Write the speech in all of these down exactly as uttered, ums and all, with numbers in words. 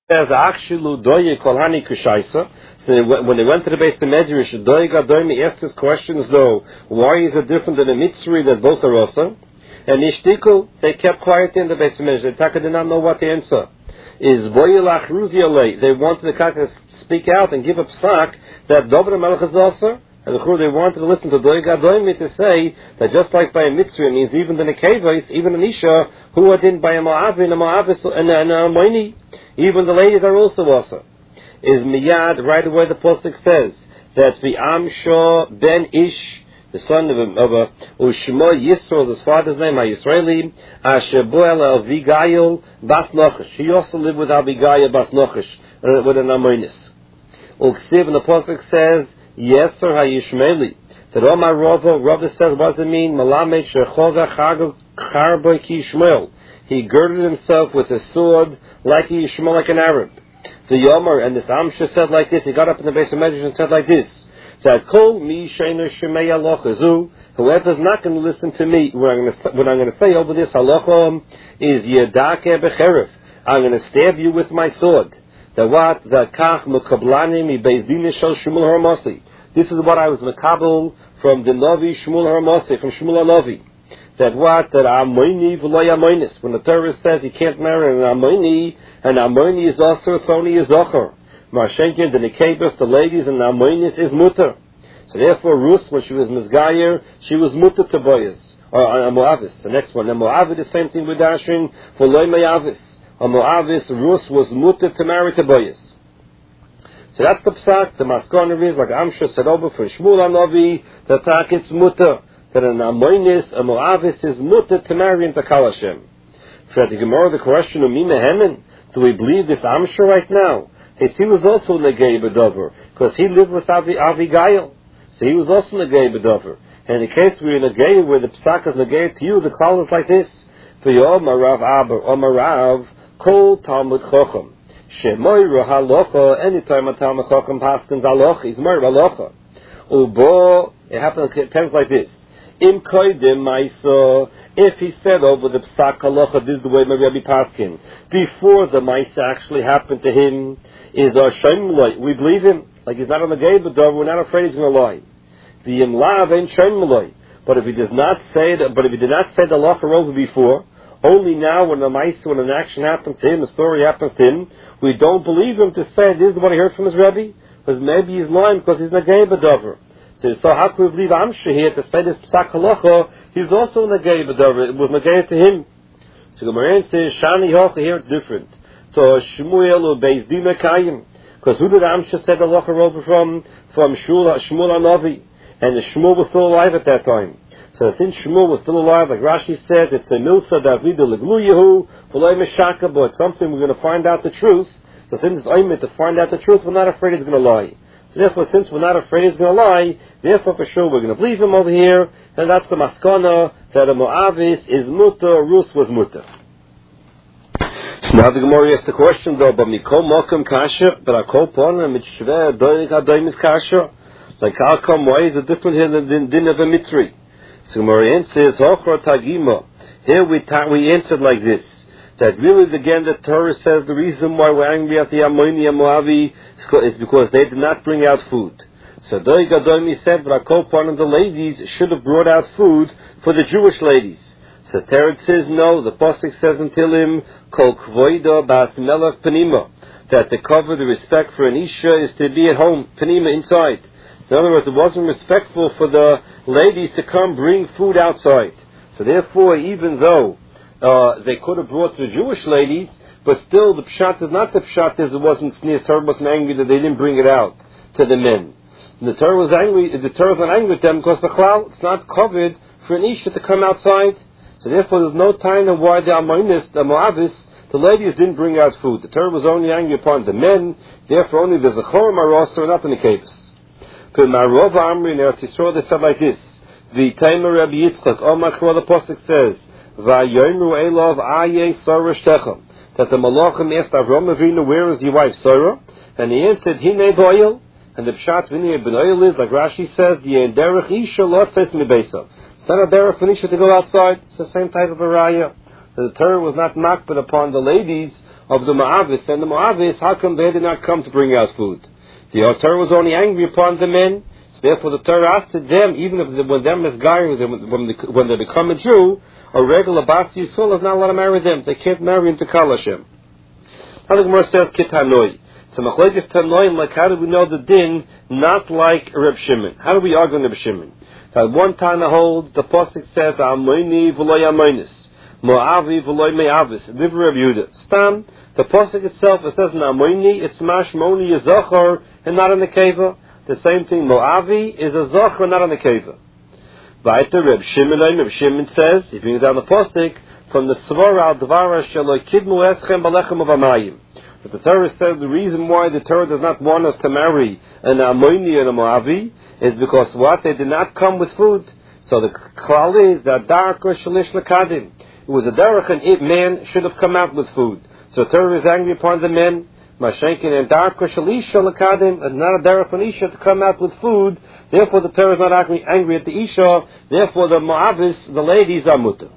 says Akshilu Doye Kolhani Kushaisa. So when they went to the base of Medrash, Doye Gadoimi asked his questions though, why is it different than a Mitzri that both are also? And Ishtiku, they kept quiet in the base of Medrash. They did not know what to answer. Is Boyelach Ruziale, they wanted the Kaka to speak out and give a psak that Dobre Melech is also, and the they wanted to listen to Doye Gadoimi to say that just like by a Mitzri, it means even the Nekevais, even an Isha, who are in by a Moavi and a Moavis and a Moini, even the ladies are also also. Is Miyad, right away the Pasuk says that the Amsho Ben Ish, the son of a, of a Ushmo Yisrael, his father's name, Yisraeli, Asher Boel Avigail Bas Nochesh. He also lived with Abigail Bas Nochesh, uh, with an Amonis. Uksiv, and the Pasuk says, Yeser HaYishmaeli. The Roma Rova, Rava says, what does it mean? Malamed Shechoga Charboy Ki Yishmael. He girded himself with a sword like a Yishmael, like an Arab. The Yomer, and this Amsha said like this, he got up in the base of Medrash and said like this, that Kol Mi Sheiner Shemei Halacha, whoever's not going to listen to me, what I'm going to, what I'm going to say over this halacha is Yedake Becheref. I'm going to stab you with my sword. That what? That Kach Mekablani Mi Beis Din Shel Shmuel Harmosi. This is what I was Mekabel from the Novi Shmuel Harmosi, from Shmuel Novi. That what? That Amoini v'lo Amoinis. When the Torah says you can't marry an Amoini, and Amoini is also, it's only a Zocher. Marshenkin, the Nekebus, the ladies, and Amoinis is Mutter. So therefore, Rus, when she was Mizgayer, she was Mutter to Boyas. Or uh, Moavis. The next one. And Moavis, the same thing with Dashin, for Loi Moavis. On Moavis, Rus was Mutter to marry to Boyas. So that's the Psak, the Maskoner is, like Amsha said over for Shmuel Anovi, the Tak, it's Mutter. That an Amoinis, a Moavis, is Mutter to marry into Kalashem. For the Gemara, the question of Mime Hemen, do we believe this Amsha right now? He was also Negei Bedover, because he lived with Avi, Avigail. So he was also Negei Bedover. And in the case we're in Negei, where the Psak is Negei to you, the call is like this. V'yom Marav Aber, Omarav, Kol Talmud Chochem. Shemoyru Halocha, anytime a Talmud Chochem paskins Halocha, he's Moir Halocha. Ubo, it happens, it depends like this. Im koidim ma'isa, if he said over the Psak Halacha, this is the way my Rebbe Paskin, before the Ma'isa actually happened to him, is our Shem we believe him, like he's not on the Gay B'dor, we're not afraid he's going to lie. The Imlav ain't Shem but if he does not say that, but if he did not say the Halacha over before, only now when the Ma'isa, when an action happens to him, a story happens to him, we don't believe him to say this is what he heard from his Rebbe, because maybe he's lying because he's Negei B'dor. So, so how can we believe Amsha here to say this Psak Halacha? He's also Negei B'dor. It was Negei to him. So Gemara says Shani Hocha here it's different. To Shmuel or Beis Din Kayim. Because who did Amsha say the Halacha over from? From Shmuel Hanavi, and the Shmuel was still alive at that time. So since Shmuel was still alive, like Rashi said, it's a Milsa Davida Leglu Yehu V'loi Meshaka, but it's something we're going to find out the truth. So since it's Oymit to find out the truth, we're not afraid he's going to lie. So therefore, since we're not afraid he's going to lie, therefore for sure we're going to believe him over here, and that's the Maskana that a Moavis is Mutter, Rus was Mutter. So now the Gemara asks the question though, but Mikol Mokum Kasha, but Akol Pona Mitshveh Doinik Adoim is Kasha. Like how come, why is it different here than the din of a Mitzri? So Gemara answers, Hochra Tagima. Here we, ta- we answered like this. That really, again, the Torah says the reason why we're angry at the Ammoni and Moavi is because they did not bring out food. So Doi Gadoimi said, but one of the ladies should have brought out food for the Jewish ladies. So Teretz says no. The Pasuk says in Tilim, Kol Kvoida Bas Melech Penima, that the cover, the respect for an Isha is to be at home, Penima, inside. In other words, it wasn't respectful for the ladies to come bring food outside. So therefore, even though Uh, they could have brought to the Jewish ladies, but still the pshat is not the pshat as it wasn't, the Torah wasn't angry that they didn't bring it out to the men. And the Torah was angry, the Torah was not angry with them because the cloud, it's not covered for an Isha to come outside. So therefore there's no time of why the Amonis, the Moavis, the ladies didn't bring out food. The Torah was only angry upon the men, therefore only the Zachor Marosa and not the Nekebus. But Marova Amri in Eretz Yisrael, they said like this, the Taimah Rabbi Yitzchak, Omar Kro, the Pasuk says, Vayomru Elov Aye Sarah Shtechem, that the Malachim asked Avram Avinu, where is your wife Sarah? And he answered, Hine Boil. And the Pshat V'nei Ben Oil is, like Rashi says, the Derech Isha Lot says Mibesa. It's not a Derech for Isha to go outside. It's the same type of a raya. The Torah was not makbid upon the ladies of the Moavis, and the Moavis, how come they did not come to bring out food? The Torah was only angry upon the men, so therefore the Torah asked them, even if they, when them as guy, when they, when they become a Jew, a regular Bas Yisrael is not allowed to marry them. They can't marry into Kal Hashem. Now the Gemara says, Kitanoi. So Machlekes Tanoim, like how do we know the din, not like Reb Shimon? How do we argue on Reb Shimon? That one Tana holds, the Pasuk says, Amoini v'loy amoinis, Moavi v'loy me'avis, Divrei Reb Yehuda. Stam, the Pasuk itself, it says, Amoini, it's mashmoni a Zochar, and not in the Keva. The same thing, Moavi is a Zochar, not in the Keva. Weiter, Reb Shimon, Reb Shimon says, he brings down the Pasuk, from the Svara al-Dvara shelo kidmu eschem balechem of amayim. But the Torah said the reason why the Torah does not want us to marry an Ammoni and a Moavi is because what? They did not come with food. So the klal is that darka shalish lakadim. It was a derech and it man should have come out with food. So the Torah is angry upon the men. Mashenkin and darka shalish lakadim, and not a derech and isha to come out with food. Therefore the Torah is not angry, angry at the isha. Therefore the Moavis, the ladies, are mutter.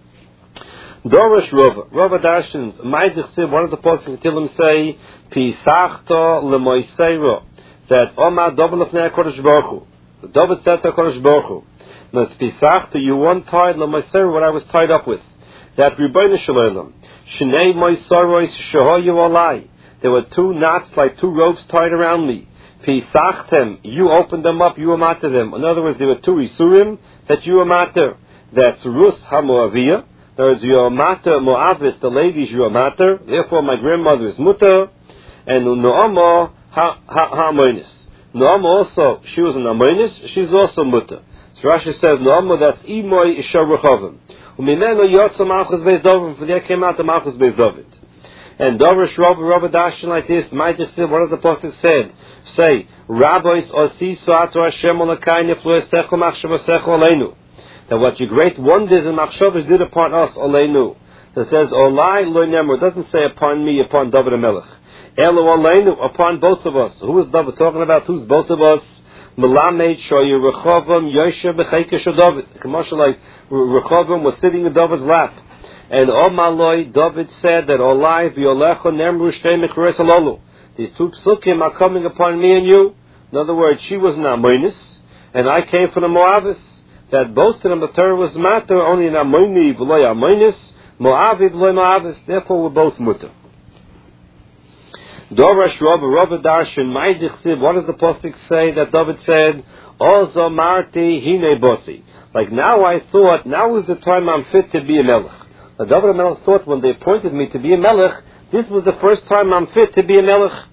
Dorish Rova, Rova Darshins, Maidich one of the Poskim Tilim say, Pisachto lemoiseiro, that Omar Dovel of Nea Kodesh Baruch Hu. David said to Kodesh Baruch Hu, no, it's Pisachto, you weren't tied lemoiseiro, what I was tied up with. That Rebbeinu Shalom, Shnei moiseiro shehoyu olai. There were two knots, like two ropes tied around me. Pisachtem, you opened them up, you amater them. In other words, there were two Isurim that you amater. That's Rus HaMoaviyah. There is your mater Moavis, the ladies your mater. Therefore, my grandmother is mutter, and Noamo ha Amonis. Noamo also, she was an Amonis. She's also mutter. So Rashi says Noamo, that's Imoy Isha Rechavim. Umimeno Yotza Malchus Beis David. From there came out the Malchus Beis David. And Dorish Rabbi Rabbi Dashin like this. Might just say, what does the Apostle said? Say, Rabbis Osiso Ato Hashem Olakai Neflu Esecho Machshav Esecho Aleinu. That what your great wonders and machshavas did upon us, Oleinu. That says, Olai lo nemor, doesn't say upon me, upon David HaMelech. Elo Oleinu, upon both of us. Who is David talking about? Who's both of us? Melamed shoyu Rechovam Yoshe b'cheikesh of David. Commercial like Rechovam was sitting in David's lap. And Omaloi, David said that Olai v'yolecho nemru shtei mekores alolu. These two psukim are coming upon me and you. In other words, she was an Amonis, and I came from the Moavis. That both of them, the Torah was matter, only in Ammoni v'loy Ammonis, Moavi v'loy Moavis, therefore we're both mutter. Dorash Rabba, Rabba Darshan, Maidich Siv, what does the Pasuk say that David said? Ozo Marti Hine Bosi. Like now I thought, now is the time I'm fit to be a Melech. The David HaMelech thought when they appointed me to be a Melech, this was the first time I'm fit to be a Melech.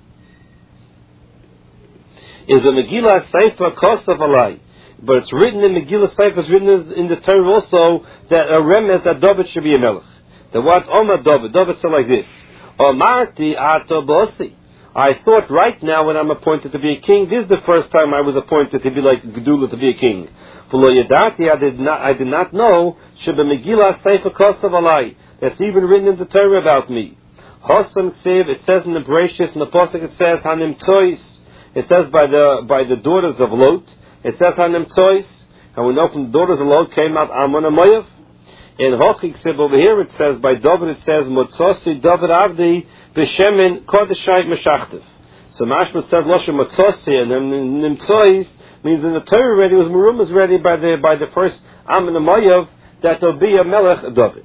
Is the Megillah Sefer Kosav Alai. But it's written in Megillah Sefer, it's written in the Torah also that a remez that David should be a melech. The what? Omar David. David said like this: Omarti ato bosi. I thought right now when I'm appointed to be a king, this is the first time I was appointed to be like Gedula to be a king. V'lo yadati, I did not, I did not know. Sheba Megillah Sefer Kosav Alai. That's even written in the Torah about me. Hosam Ksiv. It says in the Bereshis, in the Pasuk it says Hanim Tzois. It says by the by the daughters of Lot. It says Hanim Tzois, and we know from the daughters of Lot came out Ammon and Moav. In Hochik Sib over here it says, by David it says, Motzosi David Avdi B'Shemin Kodeshai Meshachtiv. So Mashma says Loshe Motzosi, and then Nim Tzois means in the Torah already, was Merumas ready by the by the first Ammon and Moav, that there'll be a Melech David.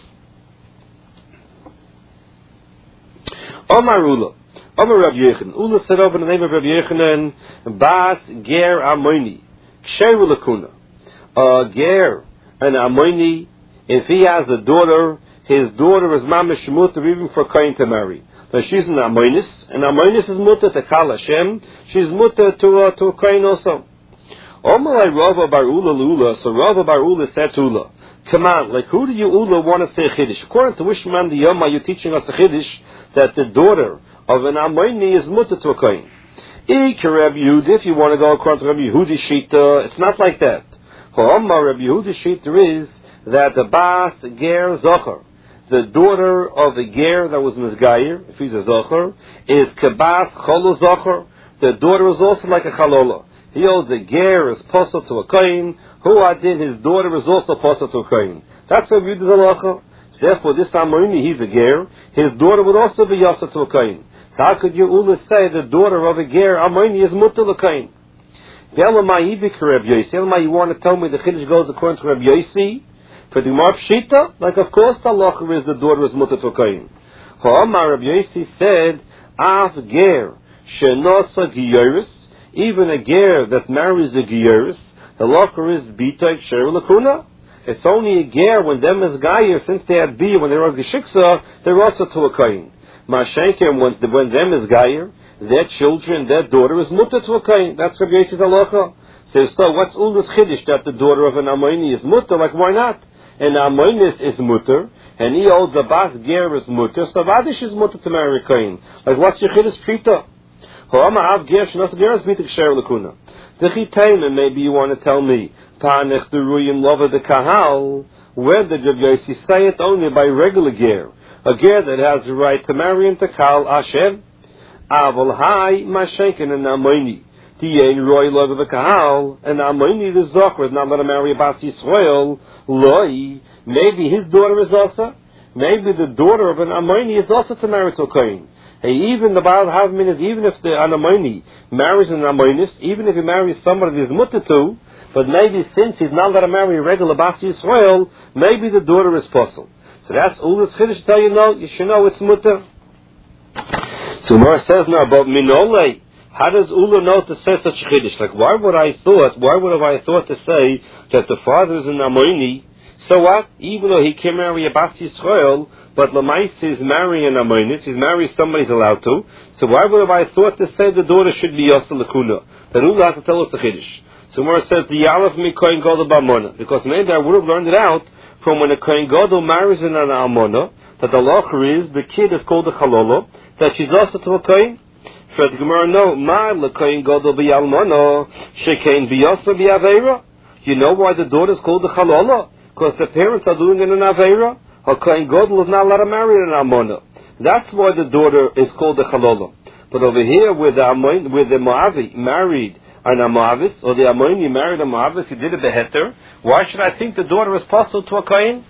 Omar Ula. Omar Rav Yechanan. Ula said over the name of Rav Yechanan, Bas Ger Ammoni, Ksheru Lakuna. A Ger, an Ammoni, if he has a daughter, his daughter is Mamish Mutter even for Kain to marry. So she's an Ammonis, and Ammonis is Mutter to Kal Hashem, she's Mutter to, uh, to Kain also. Omar Rava Bar Ula Lula, so Rava Bar Ula said to Ula, come on, like who do you Ula want to say Chiddush? According to which man the Yoma you're teaching us the Chiddush, that the daughter of an Ammoni is mutter to a Kohen. Ik Reb Yehuda, if you want to go across Reb Yehuda Shita, it's not like that. Ha'omar Reb Yehuda Shita is that the Bas Ger Zocher, the daughter of a Ger that was Mizgayer, if he's a Zocher, is Kabas Cholo Zocher. The daughter is also like a Chalola. He holds a Ger is posel to a Kohen. Who Adin, his daughter is also posel to a Kohen. That's Reb Yehuda's halacha. So therefore, this Amoni, he's a ger. His daughter would also be yasa to a kain. So how could your Ula say the daughter of a ger Amoni is mutter to a kain? Elamai Reb Yosi. Elamai, you want to tell me the Chiddush goes according to Reb Yosi? For the Gemara Pshita, like of course the halacha is the daughter is mutter to a kain. Ha'amar Reb Yosi said, Av ger shenosa giyoris, even a ger that marries a giyoris, the halacha is bita ksher lakuna. It's only a ger when them is gayer, since they had bia when they were geshiksa, they're also to a kain. Mashenker, when when them is gayer, their children, their daughter is mutter to a kain. That's Rabbi Yosef's halacha. So, so what's Ula's chiddush that the daughter of an Amoni is mutter? Like why not? And Amonis is mutter, and he holds a bas ger is mutter. So Vadish is mutter to marry a kain. Like what's your chiddush trita? Ho'ama av ger shnos ger is bitik sher lakuna. The chitayim, maybe you want to tell me Panech the ruyim lova the kahal. Where did Rabbi Yosef say it only by regular ger? A ger that has the right to marry into kal Hashem. Avol hai mashenken and Amoni. Tien roy love of the kahal and Amoni the zocher is not let him marry a bas Yisrael. Loi, maybe his daughter is also. Maybe the daughter of an Amoni is also to marry to a kain. Hey, even the Baal Havmin is even if the an Amoni marries an Amonis, even if he marries somebody that is mutter to, but maybe since he's not let him marry a regular bas Yisrael, maybe the daughter is possible. So that's all this chiddush tell you know. You should know it's mutter. So Gemara says now about minole. How does Ula know to say such a chiddush? Like, why would I thought? Why would have I thought to say that the father is an Amoni? So what? Even though he can marry a bas Yisrael, but Lamais is marrying an Amonis, he's marrying somebody he's allowed to. So why would have I thought to say the daughter should be Yasa Lakuna? That Ula has to tell us the chiddush. So Gemara says the Yalaf mi Kohen Gadol b'Amona, because maybe I would have learned it out from when a Kohen Gadol marries an Amona, that the halacha is the kid is called a Chalolo, that she's also to a Kohen. For the Gemara, no, Ma l'Kohen Gadol b'Almona, shekein b'Yasa b'Aveira. You know why the daughter is called a Chalolo? Because the parents are doing it in Aveira. A Kohen Gadol is not allowed to marry an Amona. That's why the daughter is called a Chalolo. But over here, where the Amon, where the Moavi married an Amoavis, or the Amoni married a Moavis, he did a beheter. Why should I think the daughter is possible to a Kohen?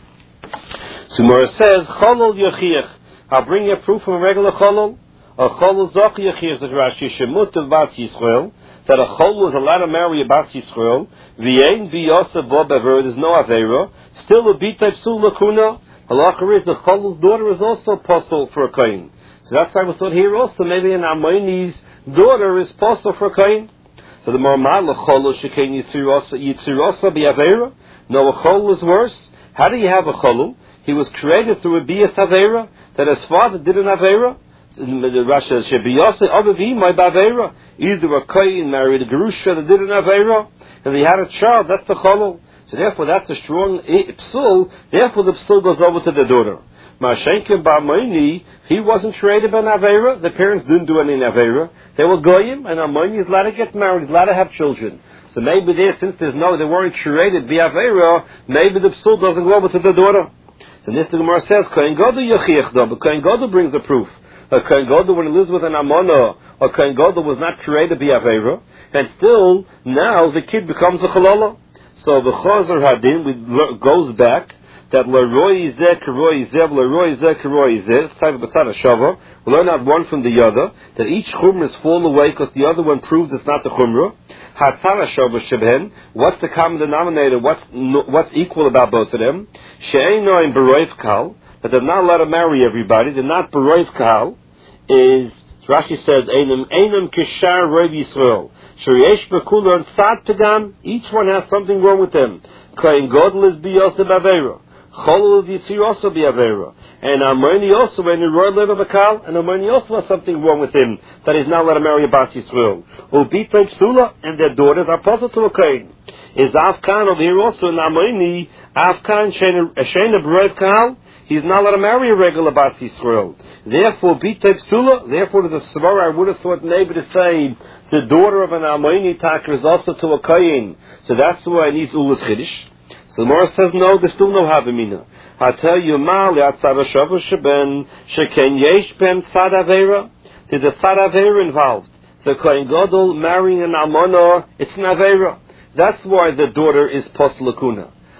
So Gemara says, Cholol Yochiach. I'll bring you a proof from a regular Cholol. A Cholol Zoch Yochiach, says Rashi, Shemut of Bas Yisrael, that a Cholol is allowed to marry a Bas Yisrael, V'yein V'yosef Bo Bever, there's no Aveira, still a B'tay Psul Lakuna. Halacha is the Cholol's daughter is also possible for a Kohen. So that's why we thought here also, maybe an Amoni's daughter is possible for a Kohen. So the Marmal, a Cholol Shekain Yitzirosa B'Aveira. No, a Cholol is worse. How do you have a Cholol? He was created through a Bias Aveira, that his father did an Aveira. The Russia Shebiyasa Abavi, my Baveira. Either a Kohen married a Gerusha that did an Aveira, and he had a child, that's the Cholol. So therefore that's a strong psul, therefore the psul goes over to the daughter. Mashenkin Ba'Amoni, he wasn't created by an Aveira, the parents didn't do any Aveira, they were Goyim, and Amoni is allowed to get married, he's allowed to have children. So maybe there, since there's no, they weren't created via Aveira, maybe the psul doesn't go over to the daughter. So this the Gemara says, Kohen Gadol Yochiach though, but Kohen Gadol brings a proof. A Kohen Gadol, when he lives with an Amona, a Kohen Gadol was not created via Aveira, and still, now the kid becomes a Chalala. So the Chazar Hadin we, goes back that Leroy Zeh Keroi Zeh Leroy Zeh Keroi Zeh. It's type of Batzad Shava. We learn out one from the other that each Chumrah is fall away because the other one proves it's not the Chumrah. Hatzara Shava Shebhen. What's the common denominator? What's what's equal about both of them? She'eino in Beroiv Kal, that they're not allowed to marry everybody. They're not Beroiv Kal. Is Rashi says Einam Einam Kishar Roiv Yisrael. Shariyesh Bekula and Tzad Pegam, each one has something wrong with them. Kohen Gadol is B'Yosef Aveira. Cholol is Yitzir also B'Aveira. And Amoni also, when he royal live Bakal, and Amoni also has something wrong with him, that he's not allowed to marry a Bas Yisrael. Ubita Psula, and their daughters are puzzled to a Kohen. Is Afkan over here also in Amoni, Afkan Shena B'Roiv Kahal, he's not allowed to marry a regular Bas Yisrael. Therefore, Bita Psula, therefore there's a Svara, I would have thought maybe to say, the daughter of an Amoni Taka is also to a Kohen. So that's why I need Ula's Chiddush. So the Gemara says, no, there's still no Havamina. I tell you, Ma le'atzara shava sheben, sheken yesh ben tzad aveira. There's a tzad aveira involved. The Kohen Gadol marrying an Amona, it's an aveira. That's why the daughter is pos lakuna.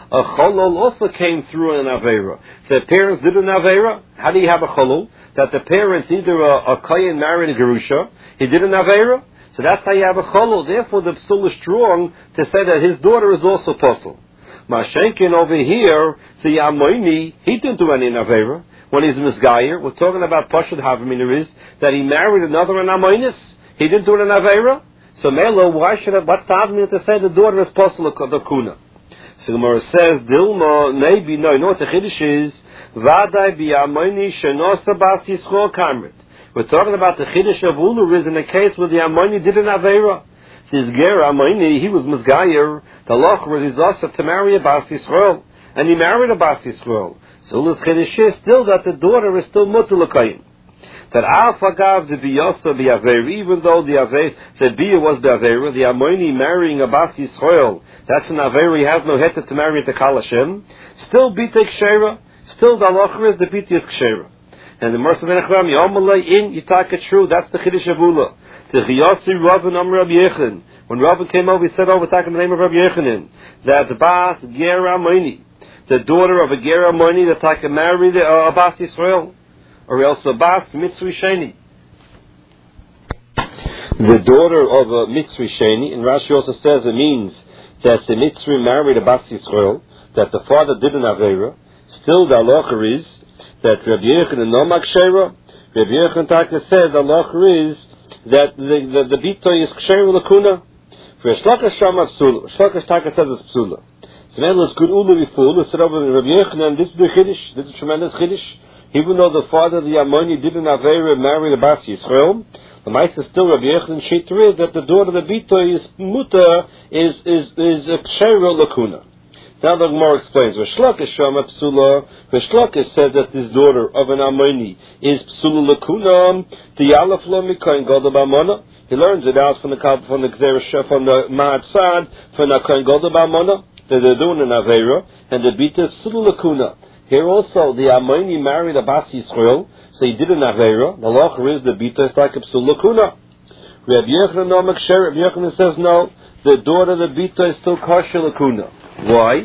a cholol also came through an avera. The parents did an avera. How do you have a cholol? That the parents, either a, a kohen married a gerusha, he did an avera. So that's how you have a cholol. Therefore, the psul is strong to say that his daughter is also puzzle. Mashenkin over here, the Yamoini, he didn't do any avera. When he's misgayer, we're talking about Pashad Havamina is that he married another Amoinis. He didn't do it in avera. So Melo, why should I, what's the Havamina to say the daughter is puzzle the kuna? So Gemara says, Dilma, maybe, no, you know what the Chiddush is? Vadai bi'amoini shenosa bas Yisrael kamrit. We're talking about the Chiddush of Ulu is in a case where the Amoini did an Avera. This Ger Amoini, he was Mizgayer. The Loch was his also to marry a Bas Yisrael. And he married a Bas Yisrael. So Ulu's Chiddush is still that the daughter is still Mutalakayim. That Alfagav the Biyosa Bi'Avera, even though the Avera, the Biyah was the Avera, the Amoini marrying a Bas Yisrael, that's an Avera, he has no heta to marry to Kal Hashem, still Bita Kshera, still the Loch is the Bita is Kshera. And the Mersa Ben Echram, Yomalei in Yitaka true, that's the Chiddush of Ula. The Chiyasi Rav and Am Rabbi Yechon. When Rav came over, he said, oh, we're talking the name of Rabbi Yechonin. That the Bas Ger Amoini, the daughter of a Ger Amoini, that Taka married a Bas Yisrael. Or else a Bas Mitzri Sheni. The daughter of a Mitzri Sheni, and Rashi also says it means that the Mitzri married a Bas Yisrael, that the father did an Avera. Still the halacha is that Rabbi Yechon no makshera. Rabbi Yechon Taka said the halacha is that the the, the bito is kshera lakuna. For Shlakas Shama Psula, Shlakas Taka says it's Psula. So then let's good ulu before. Let's set up Rabbi Yechon, and this is the Chiddush. This is a tremendous Chiddush. Even though the father, the Ammoni, didn't Avera marry the Bas Yisrael, the Maisa still Rabbi Yechon Shitri that the daughter of the bito is muta is is is a kshera lakuna. Now the Gemara explains, V'shlakish Shama Psula, V'shlakish says that this daughter of an Ammoni is Psula Lakunam, the Yalaf Lo Mikain Goda B'Amona. He learns it out from the from the Gzera from the Ma'at Sad, from the Kain Goda B'Amona, that they're doing an Avera, and the Bita is Psula Lakuna. Here also, the Ammoni married a Bas Yisrael, so he did an Avera. The Loch is the Bita is like a Psula Lakuna. Rabbi Yechon no Maksher, Rabbi Yechon says no, the daughter of the Bita is still Kosher Lakuna. Why?